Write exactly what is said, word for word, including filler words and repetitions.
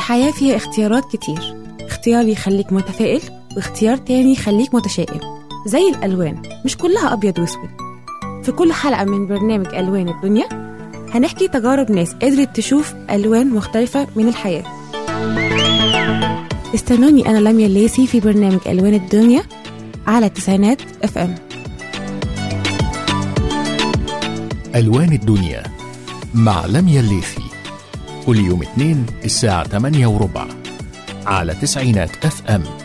الحياة فيها اختيارات كتير، اختيار يخليك متفائل واختيار تاني يخليك متشائم. زي الألوان مش كلها أبيض واسود. في كل حلقة من برنامج ألوان الدنيا هنحكي تجارب ناس قدرت تشوف ألوان مختلفة من الحياة. استنوني أنا لميا الليثي في برنامج ألوان الدنيا على تسعينات اف ام. ألوان الدنيا مع لميا الليثي كل يوم اثنين الساعة ثمانية وربع على تسعينات اف ام.